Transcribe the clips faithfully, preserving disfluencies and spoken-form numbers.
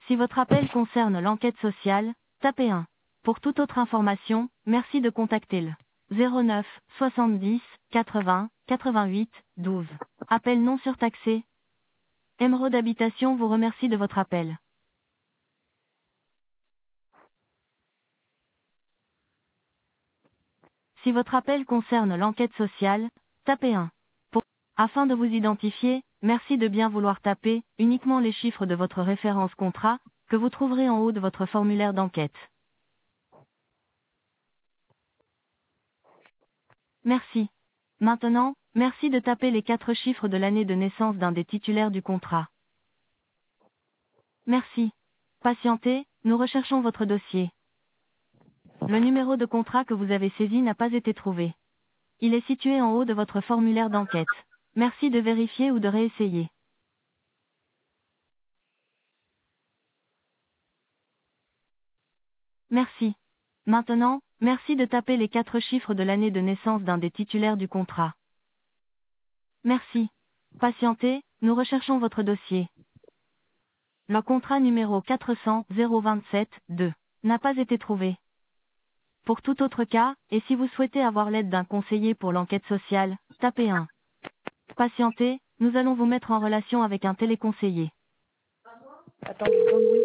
Si votre appel concerne l'enquête sociale, tapez un. Pour toute autre information, merci de contacter le zéro neuf soixante-dix quatre-vingts quatre-vingt-huit douze. Appel non surtaxé. Émeraude Habitation vous remercie de votre appel. Si votre appel concerne l'enquête sociale, tapez un. Pour... Afin de vous identifier, merci de bien vouloir taper uniquement les chiffres de votre référence contrat, que vous trouverez en haut de votre formulaire d'enquête. Merci. Maintenant, merci de taper les quatre chiffres de l'année de naissance d'un des titulaires du contrat. Merci. Patientez, nous recherchons votre dossier. Le numéro de contrat que vous avez saisi n'a pas été trouvé. Il est situé en haut de votre formulaire d'enquête. Merci de vérifier ou de réessayer. Merci. Maintenant, merci de taper les quatre chiffres de l'année de naissance d'un des titulaires du contrat. Merci. Patientez, nous recherchons votre dossier. Le contrat numéro quatre cents zéro vingt-sept deux n'a pas été trouvé. Pour tout autre cas, et si vous souhaitez avoir l'aide d'un conseiller pour l'enquête sociale, tapez un. Patientez, nous allons vous mettre en relation avec un téléconseiller. Attends, je vous donne, oui.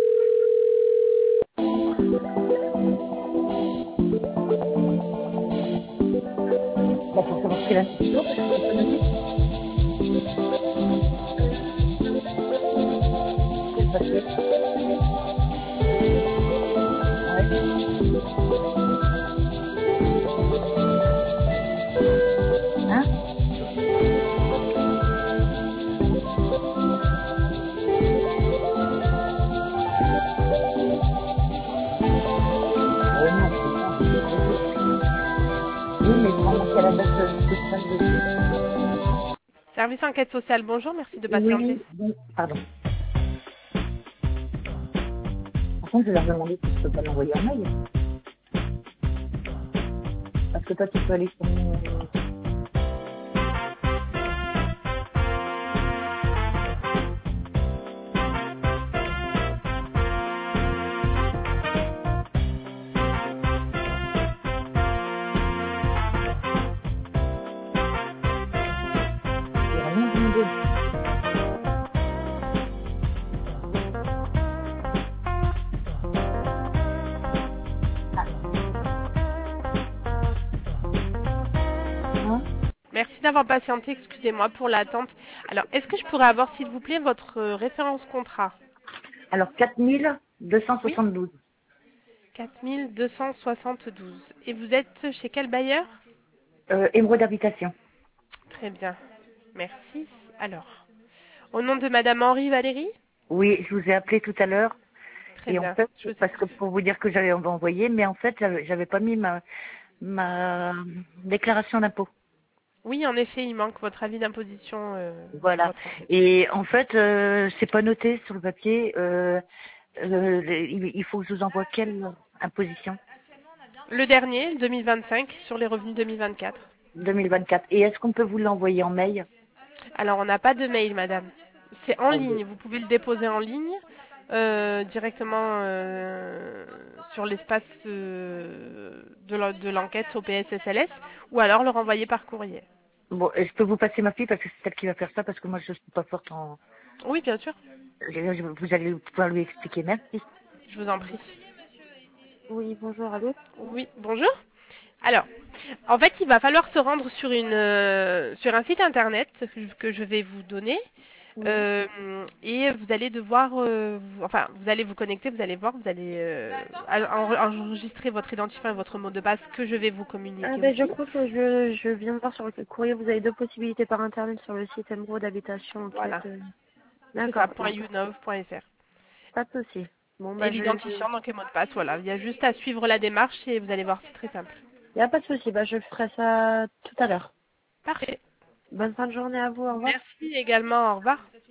Bah, pour savoir ce qu'elle a fait, parce que c'est pas noté. C'est passé. Ouais. Hein? Ouais, non, c'est pas. Oui, mais vous remontez à la date de fin de... Service enquête sociale, bonjour, merci de Oui, patienter. oui, pardon. Par contre, je vais leur demander si je peux pas l'envoyer en mail. Parce que toi, tu peux aller sur mon... J'ai rien demandé. Hein? Merci d'avoir patienté, excusez-moi pour l'attente. Alors, est-ce que je pourrais avoir, s'il vous plaît, votre euh, référence contrat? Alors, quatre mille deux cent soixante-douze. quatre mille deux cent soixante-douze. Et vous êtes chez quel bailleur? Euh, Émeraude Habitation. Très bien, merci. Alors, au nom de Madame Henri Valérie? Oui, je vous ai appelé tout à l'heure. Très Et en bien, fait, je vous parce que écoute. pour vous dire que j'avais envoyé, mais en fait, j'avais j'avais pas mis ma, ma déclaration d'impôt. Oui, en effet, il manque votre avis d'imposition euh, sur Voilà. votre enquête. Et en fait, euh, c'est pas noté sur le papier. Euh, euh, il il faut que je vous envoie quelle imposition? Le dernier, deux mille vingt-cinq, sur les revenus deux mille vingt-quatre. deux mille vingt-quatre. Et est-ce qu'on peut vous l'envoyer en mail? Alors, on n'a pas de mail, madame. C'est en Oh, ben, ligne. Vous pouvez le déposer en ligne euh, directement euh, sur l'espace euh, de l'en- de l'enquête au P S S L S ou alors le renvoyer par courrier. bon, je peux vous passer ma fille parce que c'est elle qui va faire ça parce que moi je suis pas forte en. Oui, bien sûr. je- je- Vous allez pouvoir lui expliquer. Merci. Je vous en prie. Oui, bonjour, allô? Oui, bonjour. Alors, en fait, il va falloir se rendre sur une euh, sur un site internet que je- que je vais vous donner. Oui. Euh, et vous allez devoir, euh, vous- enfin, vous allez vous connecter, vous allez voir, vous allez euh, en- enregistrer votre identifiant et votre mot de passe que je vais vous Ah communiquer ben, je aussi. crois que je, je viens de voir sur le courrier, vous avez deux possibilités par internet sur le site Émeraude Habitation Enquête. Voilà, euh. c'est ça, D'accord, donc .younov point fr. pas de souci. Bon Et bah je l'identifiant, donc et mot de passe, voilà. Il y a juste à suivre la démarche et vous allez voir, c'est très simple. il n'y a pas de souci, bah je ferai ça tout à l'heure. Parfait. Bonne fin de journée à vous, au revoir. Merci également, au revoir.